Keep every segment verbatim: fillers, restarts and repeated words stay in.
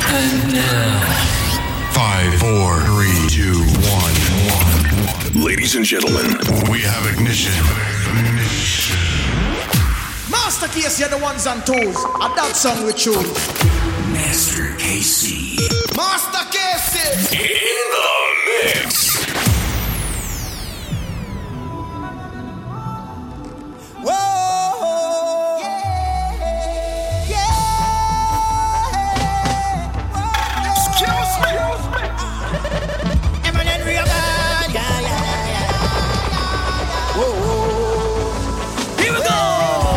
And now, five, four, three, two, one, one. Ladies and gentlemen, we have ignition. ignition. Master Case, you're the ones on toes. A that song we choose. Master K C. Master Case In the mix. Whoa, yeah, yeah. Excuse me. Eminent real man, yeah, yeah, yeah. Whoa, here we go.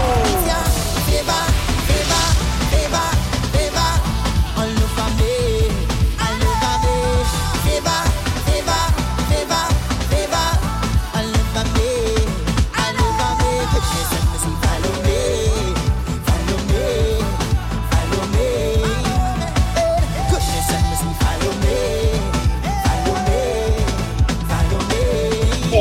Fever, fever, fever, fever, all over me, all over me. Fever, fever, fever, fever, all over me, all over me. Goodness and mercy, follow me, follow me, follow me. Goodness and mercy, follow me, follow me, follow me.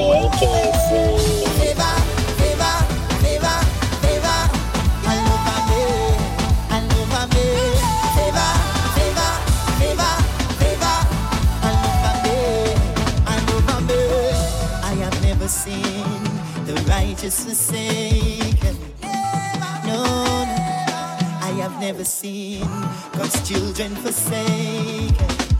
Fever, fever, fever, fever, all over me, all over me. Fever, fever, fever, fever, all over me, all over me. I have never seen the righteous forsaken. No, no. I have never seen God's children forsaken.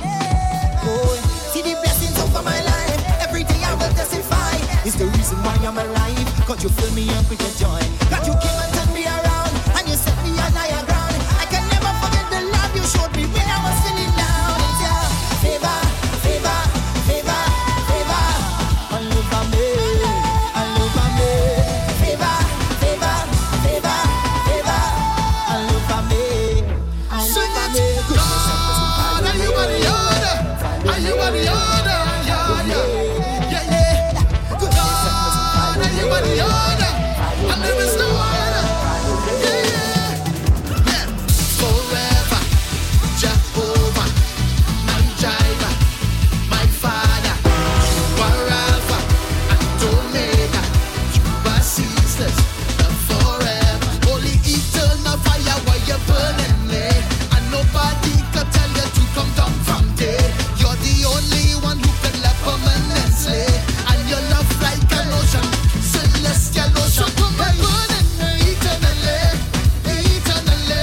Oh, see the blessings over my life. Every day I will testify. It's the reason why I'm alive. God, you fill me up with your joy. God, you came and turned me around, and you set me on higher ground. I can never forget the love you showed me when I was feeling down. It's your favor, favor, favor, favor, all over me, all over me. Favor, favor, favor, favor, all over me, all over me. Goodness and mercy, follow me. Are you on the order? Are you on the order? Yeah, yeah, yeah, yeah. Goodness and mercy, follow Are you on the order? And there is no order. Yeah, yeah, yeah. Forever, Jehovah, my Jireh, my Father. You are Alpha and Omega. You are ceaseless, the forever. Holy eternal fire, why you burning me? And nobody can tell you to come down from there. You're the only one who can love permanently. And your love like an ocean, celestial ocean. Come and burn me eternally, eternally.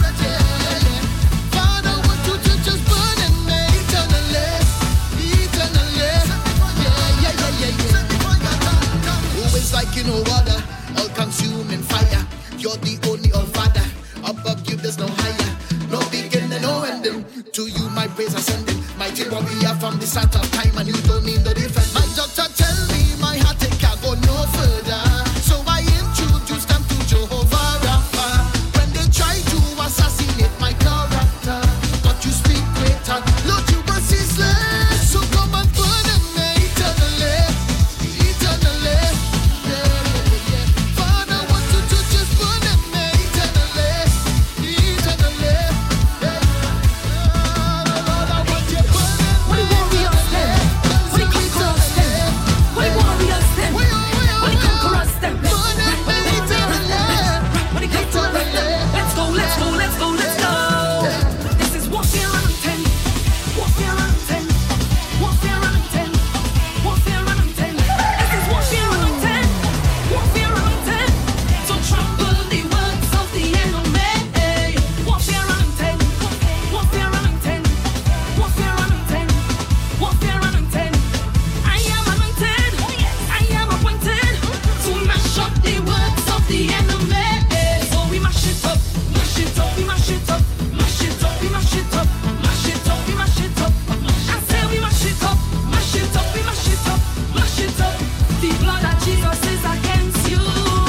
Father, want you to just burn me eternally, eternally. Yeah, yeah, yeah, yeah, yeah. Who is like you no other, all-consuming fire. You're the only all Father. Above you there's no higher, no beginning, no ending. To you my praise ascending. Mighty warrior from the start of time, and you don't need no defense. My doctor tell me my heart it can't go no further, so I introduce them to Jehovah Rapha. When they try to assassinate my character, but you speak greater, Lord you were ceaseless. So come and burn me eternally, eternally. Yeah, yeah, yeah. Father, want you to just burn me eternally, eternally. Yeah. Lord, I want you burning What the warriors them? What the conquerors them? What the warriors them? What the conquerors them? What the conquerors them? Let's go, let's go, let's go, let's go. This is warfare on ten. Warfare on ten. Warfare on ten. Warfare on ten. This is warfare on ten. Warfare on ten. So trample the words of the enemy. Warfare on ten. Warfare on ten. Warfare on ten. Warfare on ten. I am anointed. I am appointed to mash up the words of the enemy. So we mash it up, mash it up, we mash it up, mash it up, we mash it up, mash it up, we mash it up. I say we mash it up, mash it up, we mash it up, mash it up. The blood of Jesus is against you.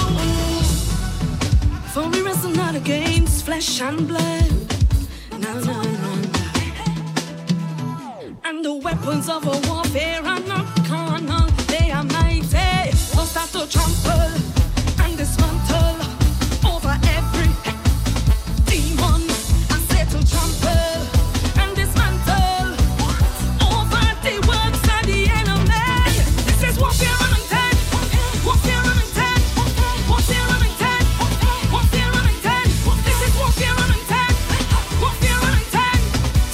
For we wrestle not against flesh and blood. No, no, no, no. And the weapons of our warfare are not carnal, they are mighty. So start to trample and dismantle over every demon. I say to trample and dismantle over the works of the enemy. This is warfare on ten. Warfare on ten. Warfare on ten. Warfare on ten. This is warfare on ten. Warfare on ten.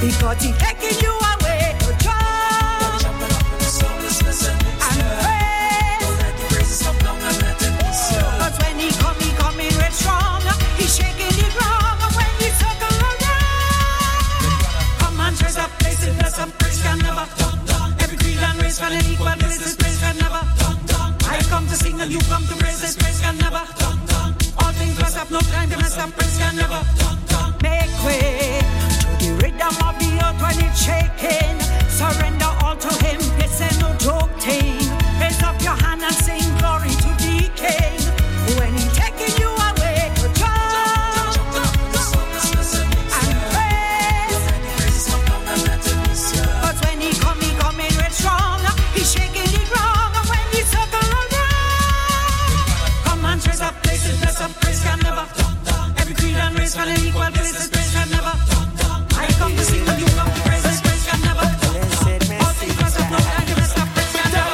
because He's taking you away to joy and praise. But when He come, He coming real strong. He's shaking the ground, and when He circle around, come and raise up places that some praise can never. Every creed and race can an equal places praise can never. I come to sing and you come to praise this praise can never. All things must have no time to mess up, praise can never. Make way to the rhythm of the earth when it's shaking. Surrender all to Him, this ain't no joke thing. Raise up your hand and sing glory to the King. When He's taking you away to joy and praise. But when He come, He coming real strong. He's shaking the ground, and when He circle around, come and raise up places that some praise can never. Every creed and race can equal places praise can never. I come to sing and you come to praise this praise can never. All things must have no time to mess up, praise can never.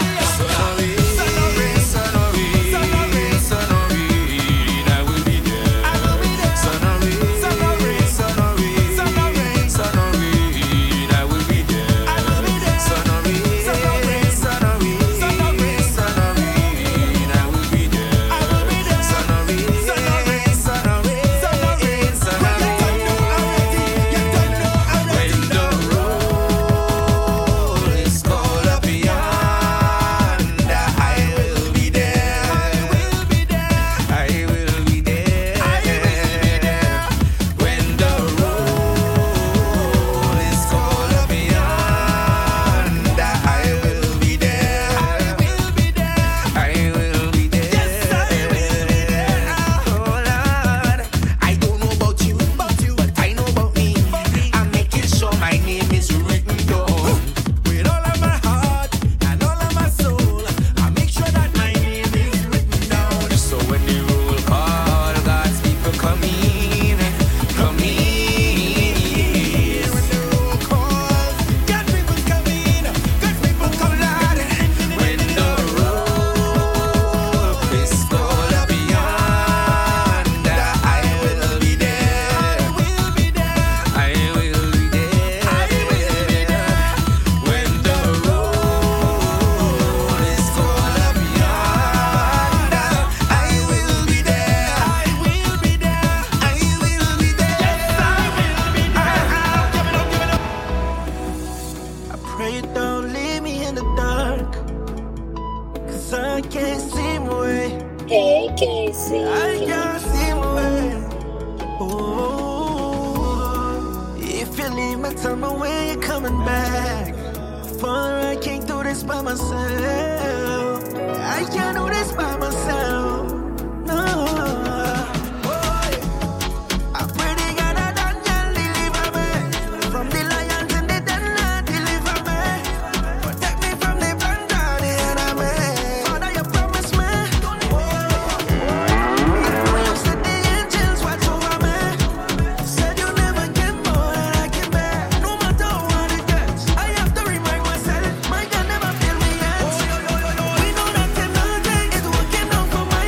Hey, Casey. I can't see my way. Oh, if you leave me, tell me when you're coming back. For I can't do this by myself. I can't do this by myself. No. Boy, I pray to God that don't deliver me from the lions and the dead, not deliver me. Protect me from the band of the enemy. Father, you promised me. My God never failed me yet. We know that technology is working out for my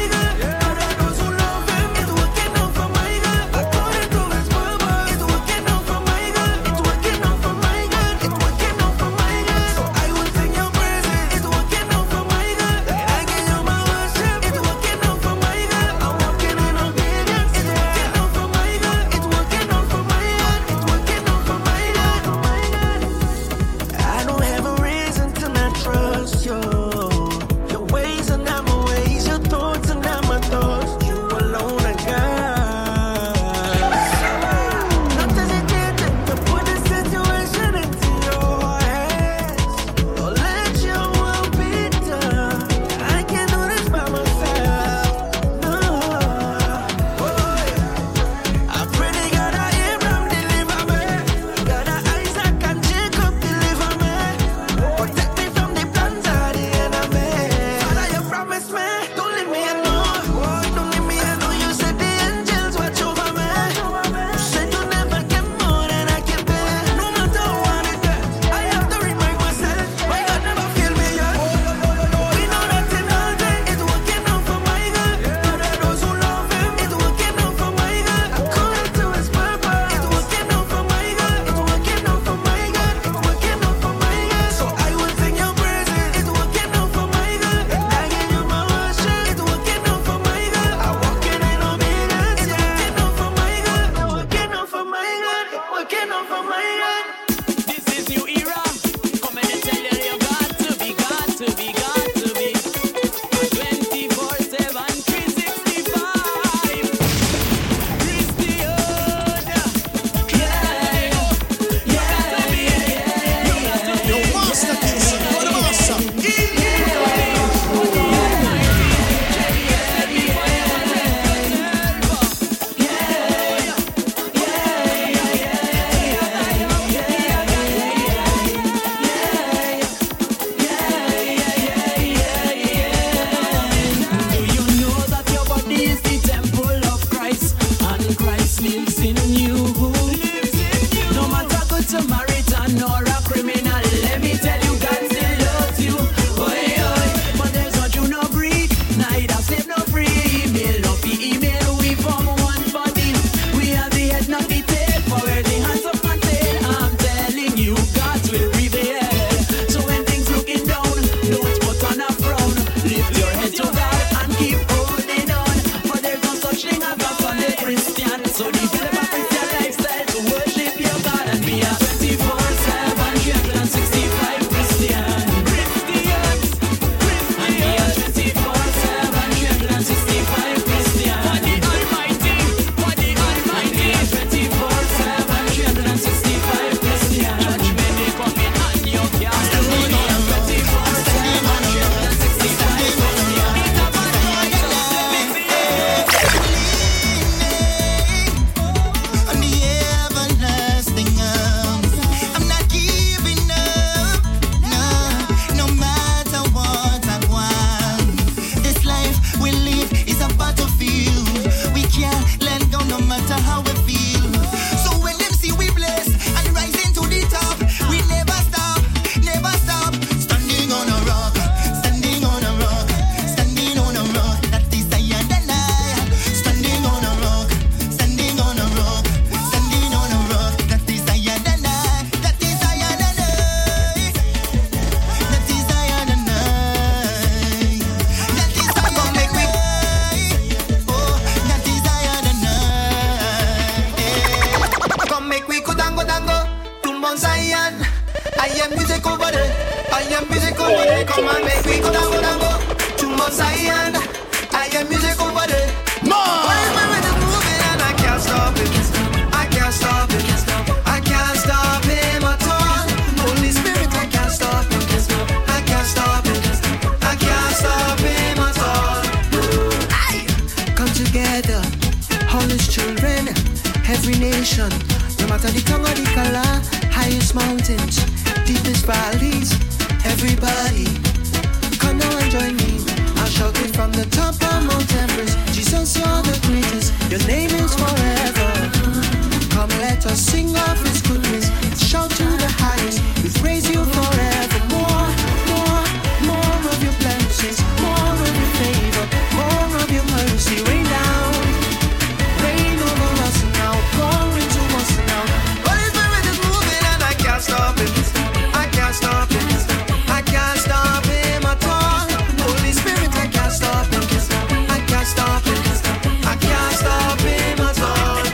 Somebody come and make me go down, go down, go to Mount Zion. I get music over there. What is my rhythm moving and I can't stop it. I can't stop it. I can't stop him at all. Holy Spirit, I can't stop him. I can't stop it. I can't stop him at all. Aye. Come together, all his children, every nation, no matter the tongue or the color, highest mountains, deepest valleys, everybody, come now and join me. I'll shout it from the top of Mount Everest. Jesus, you're the greatest. Your name is forever. Come, let us sing of His goodness. Shout to the highest. We praise You forever. More, more, more of Your blessings. More of Your favor. More of Your mercy. Rain down, rain over us now. Pour into us now. Holy Spirit is moving and I can't stop it. I can't stop it. I can't stop Him at all. Holy Spirit, I can't stop Him. I can't stop Him. I can't stop Him at all.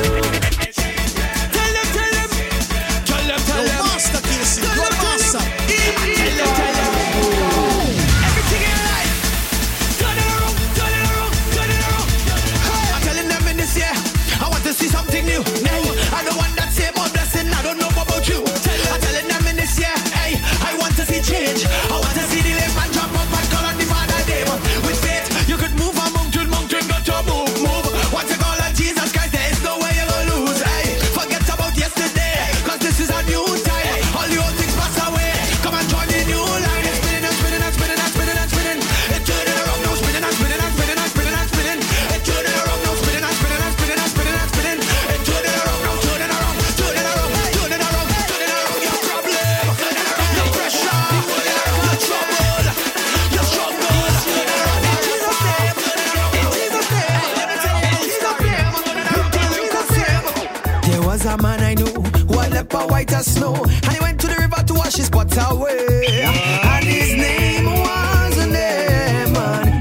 Tell them, tell them, tell them, tell them. Master Casey, your master. Tell them, tell them. Everything in life, turn it around, turn it around, turn it around. I'm telling them in this year, I want to see something new. Now, I don't want that same old blessing. I don't know about you. I'm telling them in this year, hey, I want to see change. I want to see the left man jump up and call on the Father name. With faith, you could move a mountain, mountain got to move, move. Once you call on Jesus Christ, there is no way you're gonna lose. Hey, forget about yesterday, cause this is a new time. All the old things pass away. Come and join the new line. It's spinning and spinning and spinning and spinning and spinning. It's turning around now, spinning and spinning and spinning and spinning and spinning. It's turning around now, spinning and spinning and spinning and spinning and spinning. It's turning around now, turning around, turning around, turning around, turning around. Your problem, your pressure, your trouble, your struggle. Turning around in Jesus' name, in Jesus' name. Let me tell you, in Jesus' name, in Jesus' name. There was a man I knew who had leper white as snow, and he went to the river to wash his spots away. And his name was Naaman,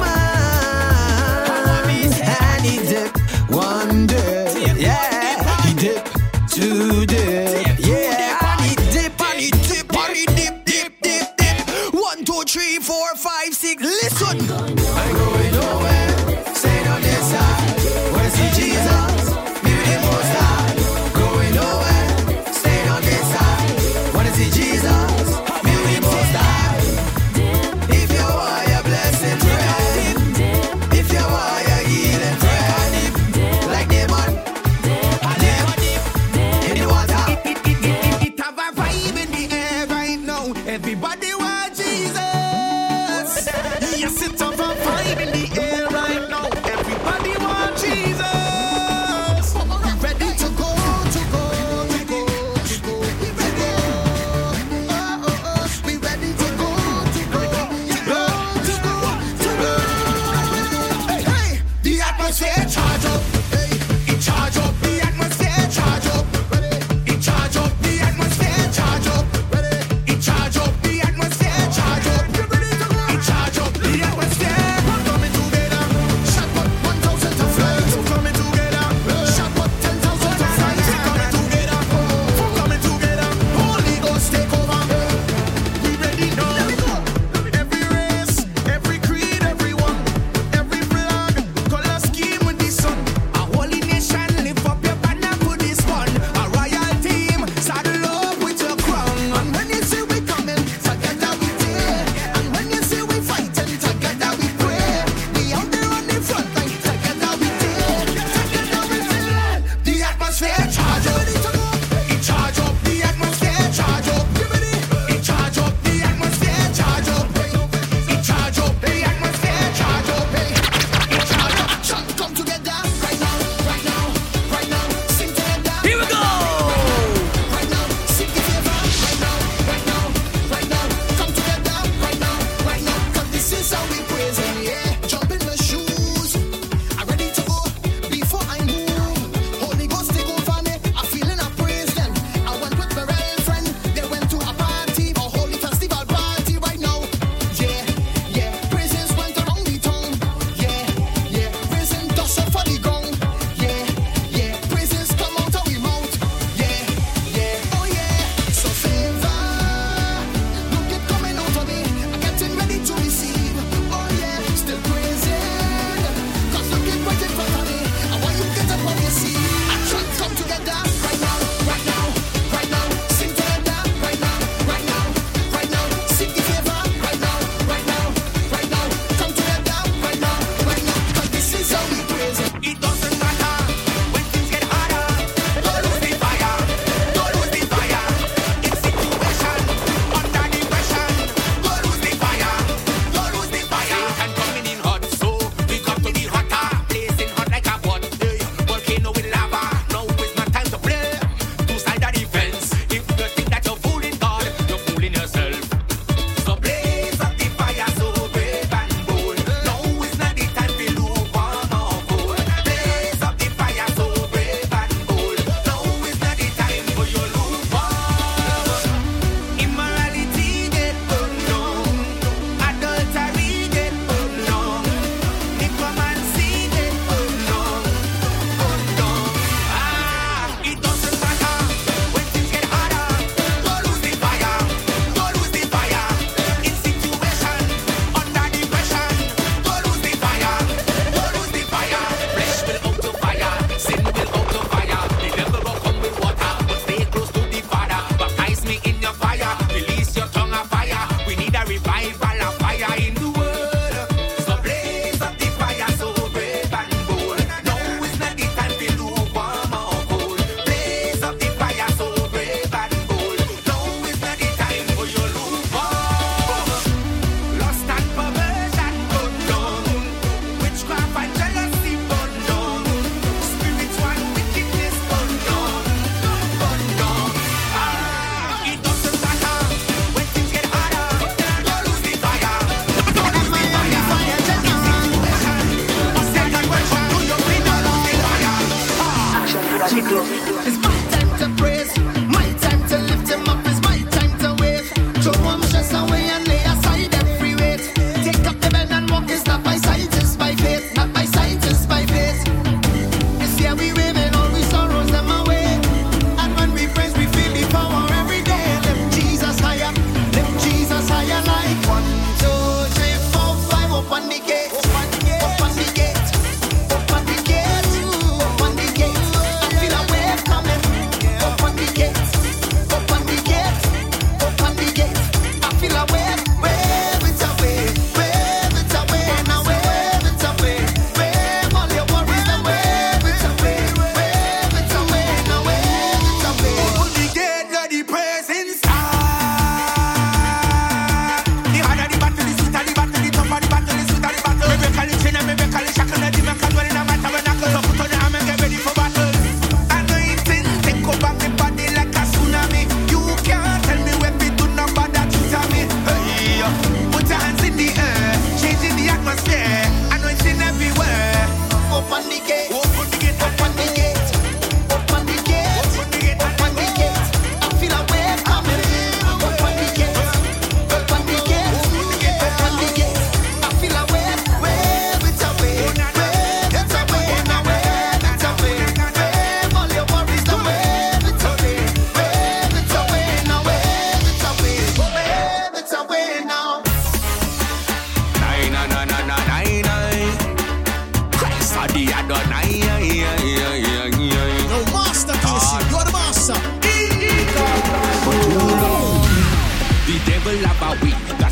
Naaman. And he dipped one day, yeah. He dipped two days, yeah. And he dip, and he dip, and he dip, dip, dip, dip. One, two, three, four, five, six. Listen. I'm going nowhere, staying on this side. Wanna see Jesus, be with Him most high. Going nowhere, staying on this side. Wanna see Jesus, be with Him most high. If you want your blessing, pray. If you want your healing, pray. Like Naaman, in the water. It have a vibe in the air right now. Everybody want Jesus. Yes, it have a vibe in the air right now. Everybody want Jesus. We ready to go, to go, to go, to go. We ready. Oh, oh, oh. We ready to go, to go, to go, to go, to go. Hey, hey. The atmosphere charge up. Hey, it charge up. The atmosphere charge up. Ready. It charge up. The atmosphere charge up. Ready. It charge up. The atmosphere charge up.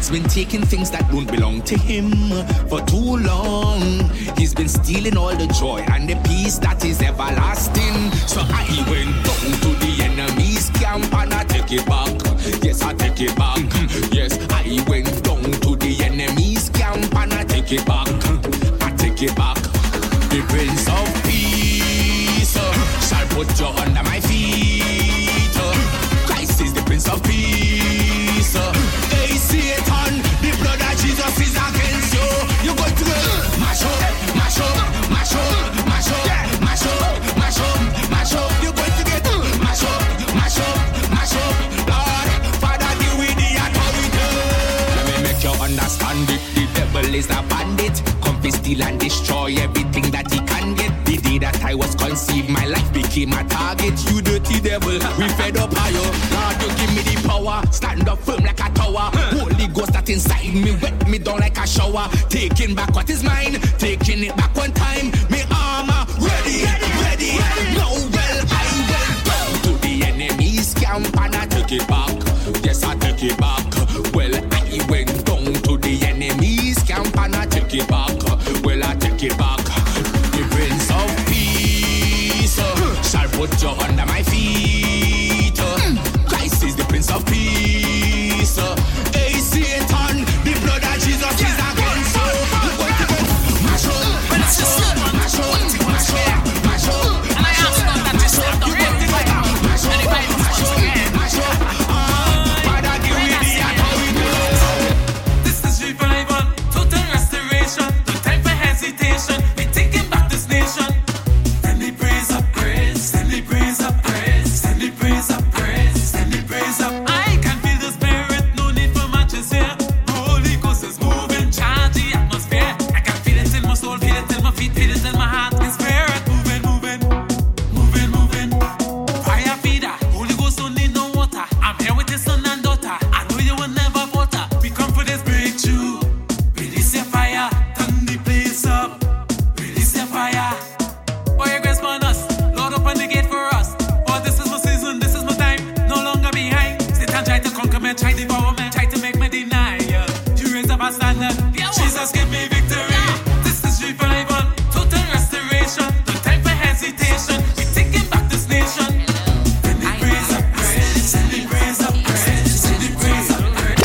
He's been taking things that don't belong to him for too long. He's been stealing all the joy and the peace that is everlasting. So I went down to the enemy's camp and I take it back. Yes, I take it back. Yes, I went down to the enemy's camp and I take it back. I take it back. The Prince of Peace uh, shall put you under my feet. Uh, Christ is the Prince of Peace. Uh, hey Satan, the blood of Jesus is against you. You got to mash up, mash up, mash up, mash up, mash up, mash up, mash up. You got to get mash up, mash up, mash up. Lord, Father, deal with the authority. Let me make you understand it. The devil is a bandit. Come to steal and destroy everything that he can get. The day that I was conceived, my life became a target. You dirty devil, we fed up higher. Lord, you give me the power. Stand up firm like a tower. Holy Ghost that inside me wet me down like a shower. Taking back what is mine, taking it back one time. Me armor ready, ready. Now well, I will go to the enemy's camp and I take it back. Yes, I take it back. Well, I went down to the enemy's camp and I take it back. Well, I take it back. The Prince of Peace uh, shall put you under my feet. Uh, Christ is the Prince of Peace. Uh, hey Satan, the blood of Jesus is against you. Look what you got. Mash up, mash up, mash up, mash up, mash up. And I ask God that you step the real fight. Anybody who's once again. Mash up, ah, Father, give me the authority. This is revival, total restoration. No time for hesitation. We taking back this nation. Send the praise up, praise. Send the praise up, praise. Send the praise up, praise. Send the praise up. I can feel the spirit. No need for matches here. Holy Ghost is moving, charge the atmosphere. I can feel it in my soul, feel it in my feet, feel it in my heart. The spirit moving, moving, moving, moving. Fire feeder, Holy Ghost don't need no water. I'm here with his son and daughter. I know you will never falter. We come for this breakthrough. Release your fire, turn the place up. Release your fire. For your grace upon us, Lord, open the gate for us. Oh, this is my season, this is my time. No longer behind. Satan tried to conquer me, tried to devour me, tried to make me deny. Yeah. You raise up a standard. Jesus give me victory. This is revival, total restoration. No time for hesitation. We taking back this nation. Send the praise up, praise. Send the praise up, praise. Send the praise up, praise.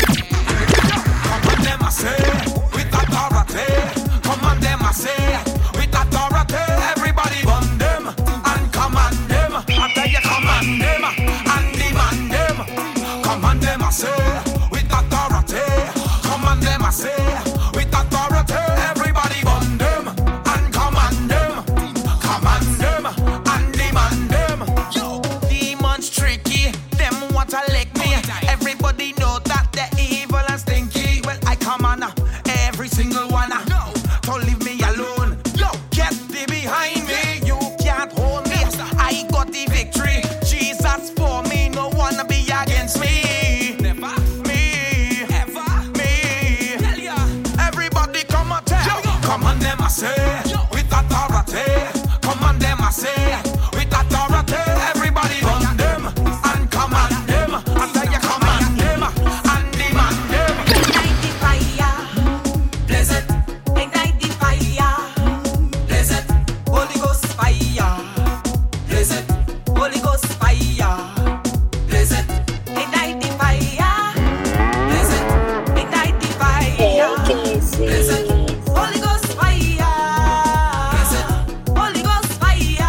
Come on, them I say, with authority. Come on, them I say, with authority. Everybody burn them and command them. I tell you, command them and demand them. Come on, them I say, with authority. Come on, them I say, with authority. Everybody burn them and command them. Command them and demand them. Yo, demons tricky, them want to lick me. Everybody know that they're evil and stinky. Well, I come on, every single one. No, don't leave me alone. Yo, get thee behind me. You can't hold me. I got the victory. Jesus for me, no one be against me. Never me, ever me. Everybody come on, tell. Come on, them I say, with authority. Come on, them I say, with authority. Everybody run them and command them. I tell you, command them and demand them. Ignite the fire, blaze it. Ignite the fire, blaze it. Holy Ghost fire, blaze it. Holy Ghost fire, blaze it. Ignite the fire, blaze it. Ignite the fire, blaze it. Holy Ghost fire, blaze it. Holy Ghost fire.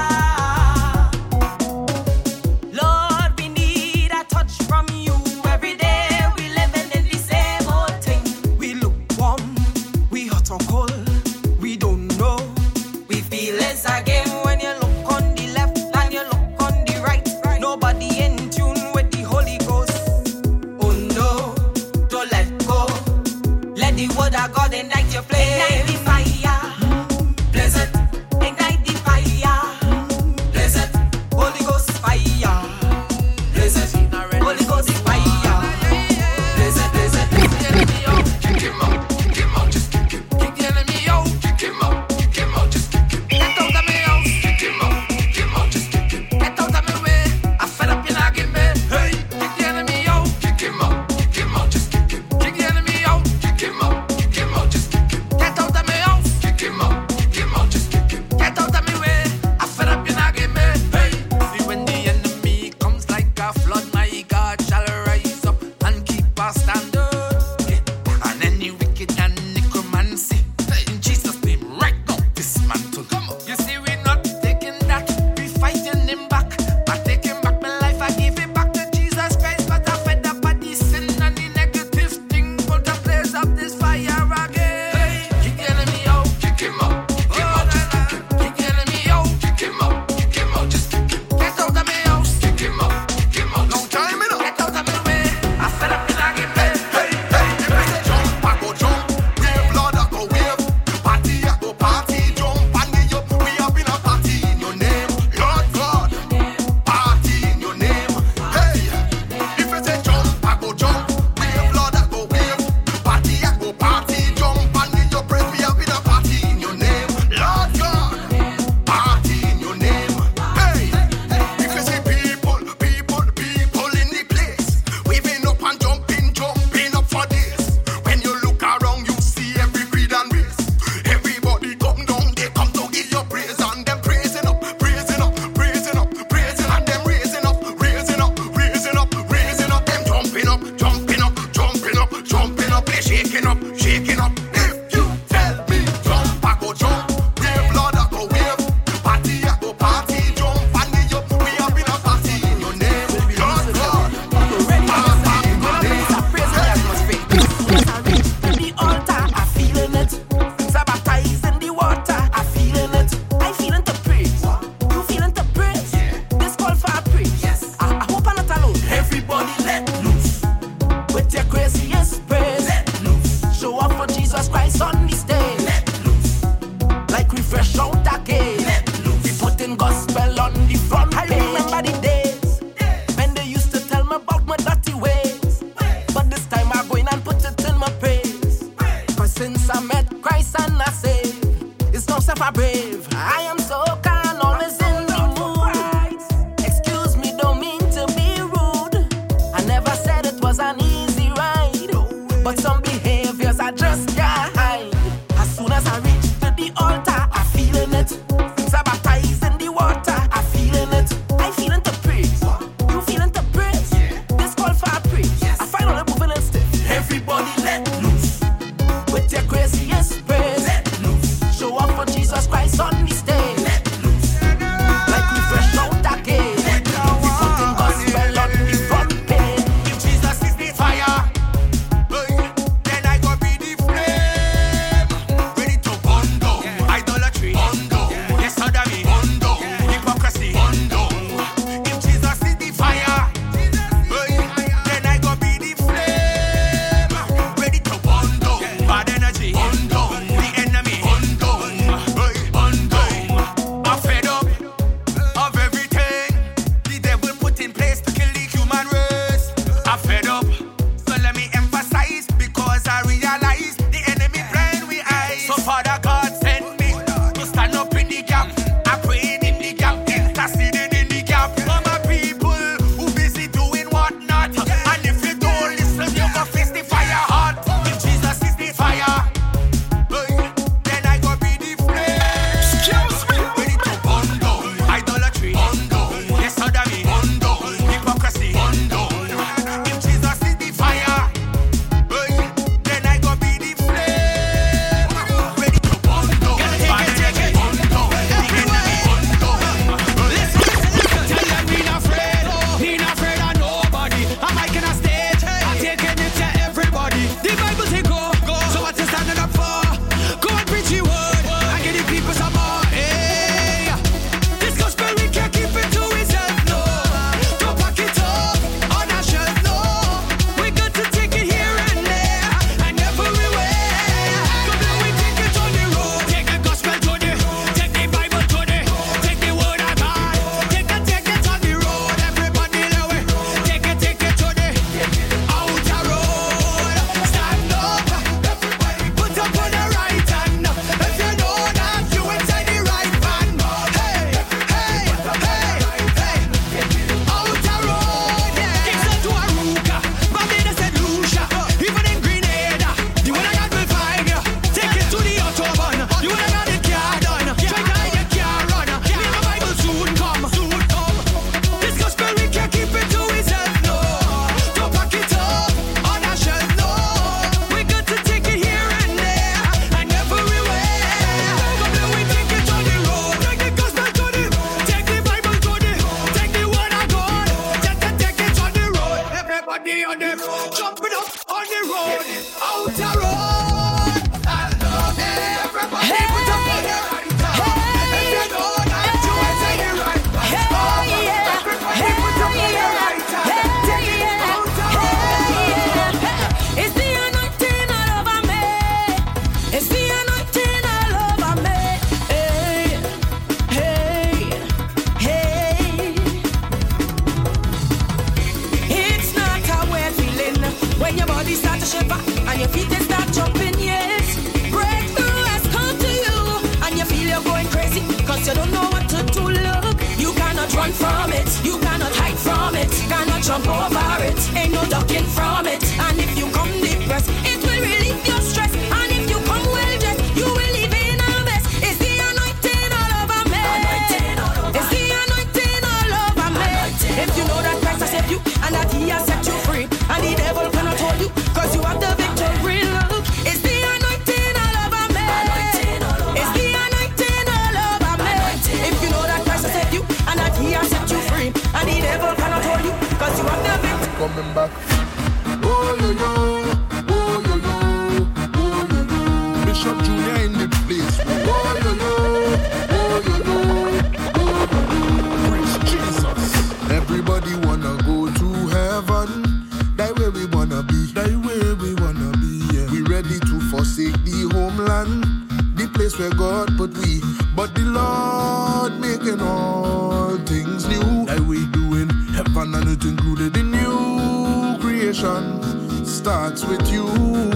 Lord, we need a touch from you every day. We living in the same old thing. We look warm, we hot or cold, we don't know. We feel it's a game when you look on the left and you look on the right. Nobody in tune with the Holy Ghost. Oh no, don't let go. Let the word of God ignite your flame. Ignite the fire, blaze it. Ignite the fire, blaze it. Holy Ghost fire, blaze it. Holy Ghost fire, blaze it, blaze it. Kick him out, kick him out, just kick him. Kick the enemy out, kick him out, kick him out, just kick him. Get out of my house, kick him out, kick him out, just kick him. Get out of my way, I fed up your argument. Hey, kick the enemy out, kick him out, kick him out, just kick him. Kick the enemy shaking up, shaking up. If you tell me jump, I go jump. Wave, Lord, I go wave. Party, I go party. Jump, and me up. We up in a party in your name. Lord God. Party in my name. The altar, I feeling it. Sabotage in the water, I feeling it. I feeling the praise. You feeling the praise? This call for praise. Yes. I, I hope I'm not alone. Everybody let loose with your craziest praise. Let loose. Show up for Jesus Christ on the stage. Let loose. Like we fresh out the cave. Let loose. We putting gospel on the front page. I remember the days when they used to tell me about my dirty ways. But this time I'm going and put it in my praise. Cause since I met Christ and I saved, it's no self I brave. I am so kind, always in the mood. Excuse me, don't mean to be rude. I never said it was an easy ride, but some behaviors I just can't hide. As soon as I reach to the altar, I feeling it. Sabotage in the water, I feeling it. I feeling the praise. You feeling the praise? This call for praise. I finally moving and stiff. Everybody let loose with your craziest praise. Let loose. Show up for Jesus Christ on the stage. Let forsake the homeland, the place where God put we. But the Lord making all things new. That we doing heaven and earth included in new creation starts with you.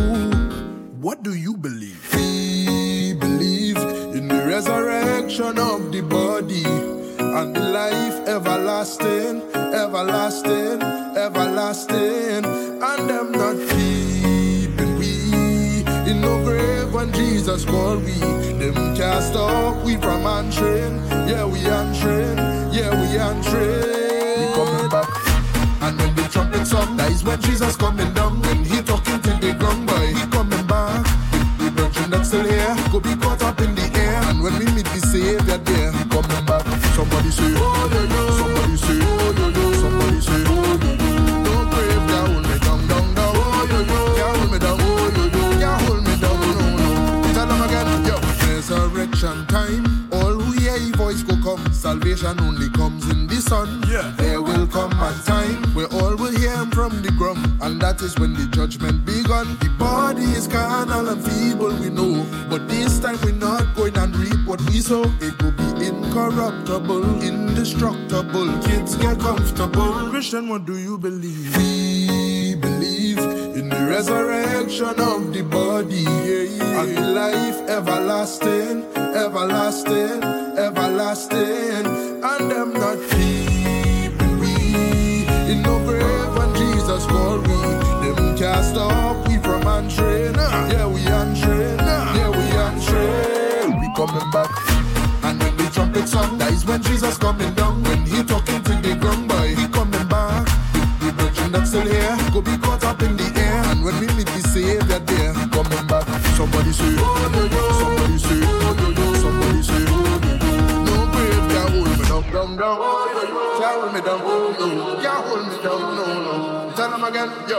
What do you believe? We believe in the resurrection of the body and the life everlasting, everlasting, everlasting. And them not keeping we in no grave when Jesus called we. Them cast off we from answering. Yeah, we answering. Yeah, we answering. We coming back. And when the trumpet song, that is when Jesus coming down. When he talking to the ground boy, he coming back. The virgin that's still here go be caught up in the air. And when we meet the Savior there, he coming back. Somebody say, oh yo yo. Somebody say, oh yo yo. Somebody say, oh yo yo. Don't brave, can't hold me down, down, down. Oh yo yo, can't hold me down. Oh yo yo, can't hold me down. No no. Tell them again, yo. Resurrection time. All who hear his voice go come. Salvation only comes in the sun. Yeah. There will come a time where all will hear him from the ground, and that is when the judgment begun. The body is carnal and feeble, we know, but this time we're not going and reap what we sow. It will be incorruptible, indestructible. Kids get comfortable. Christian, what do you believe? We believe in the resurrection of the body, yeah, yeah. And the life everlasting, everlasting, everlasting. And them not keeping we in no grave when Jesus called we. Them cast off we from answering. Yeah, we answering. Yeah, we answering. We coming back. And when the trumpet song, that is when Jesus coming down. When he talking to the ground boy, he coming back. The virgin that's still here go be caught up in the air. And when we meet the Savior there, he coming back. Somebody say, oh yo yo. Somebody say, oh yo yo. Somebody say, oh yo yo. No grave can't hold me down, down, down. Oh yo yo. Can't hold me down, oh no. Can't hold me down, no, no. Tell them again, yo.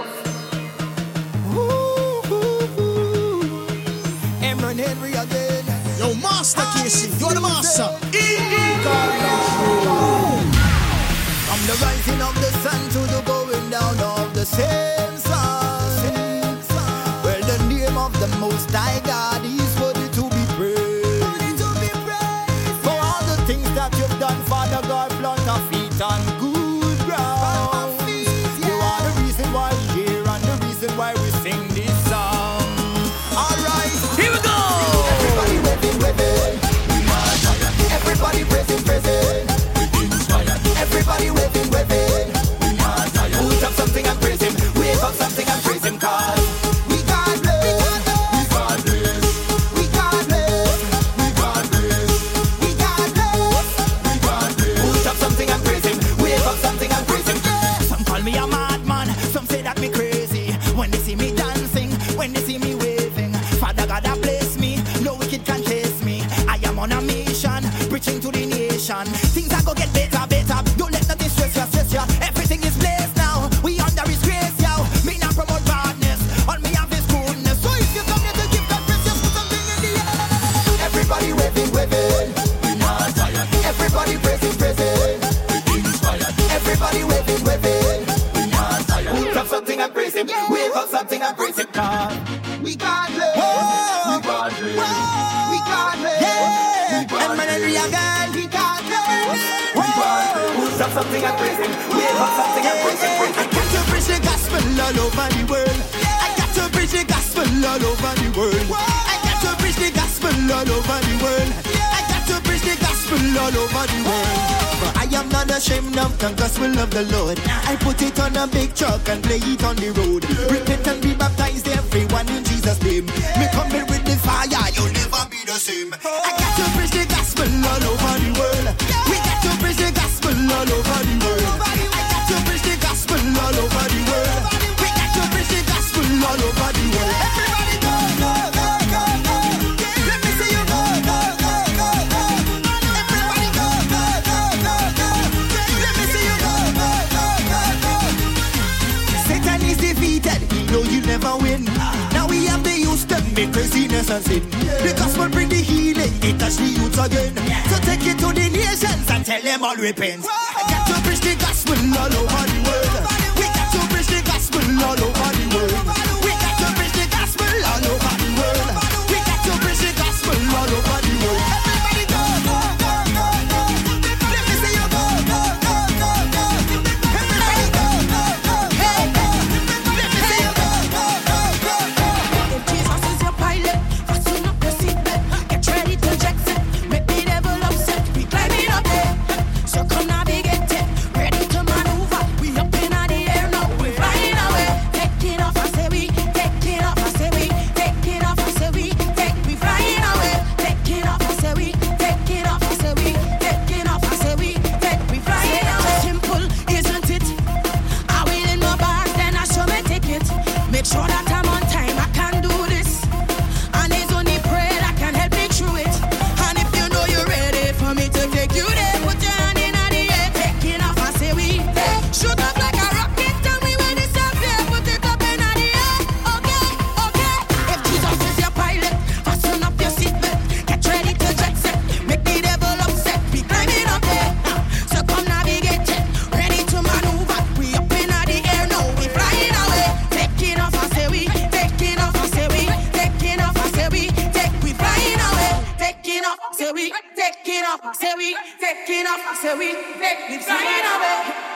Emron Henry again. Yo, Master Casey, you're the master. From the rising of the sun to the going down of the same sun. Well, the name of the Most High God is worthy to be praised. For all the things that you've done, Father God, plant our feet on good ground. You are the reason why we're here and the reason why we sing this song. All right, here we go. Everybody waving, waving. Everybody praising, praising. Everybody waving, waving. Put up something and praise him. Wave up something and praise him, cause we God bless. We God bless. We God bless. We God bless. We God bless. We God bless. Put up something and praise him. Wave up something and praise him. Some call me a madman. Some say that me crazy. When they see me dancing, when they see me waving, Father God that bless me. No wicked can taste me. I am on a mission, preaching to the nation. Things are gonna get better, better. Don't let nothing stress you, stress you. Everything is blessed now. We under his grace, yo. Me not promote badness. On me have his goodness. So if you come here to give God praise, just put something in the air. Everybody waving, waving. We not tired. Everybody praising, praising. We inspired. Everybody waving, waving. We not tired. Put up something and praise him. Wave up something and praise him. God, we God bless. We God bless. We God bless. And man and we again. We God bless. Put up something and praise him. Wave up something and praise him. I got to preach the gospel all over the world. I got to preach the gospel all over the world. I got to preach the gospel all over the world. I got to preach the gospel all over the world. For I am not ashamed of the gospel of the Lord. I put it on a big truck and play it on the road. Repent and be baptized, everyone in Jesus' name. Me coming with the fire, you'll never be the same. I got to preach the gospel all over the world. We got to preach the gospel all over the world. I got to preach the gospel all over the world. We got to preach the gospel all over the world. Everybody go, go, go, go, go. Let me see you go, go, go, go, go. Everybody go, go, go, go, go. Let me see you go, go, go, go, go. Satan is defeated, he know you never win. Now we have the youth to make craziness and sin. The gospel bring the healing, it touch the youth again. So take it to the nations and tell them all repent. I got to preach the gospel all over the world. We got to preach the gospel all over the world. We got to preach the gospel all over the world. say we take it off, say we take it off, say we take it right away.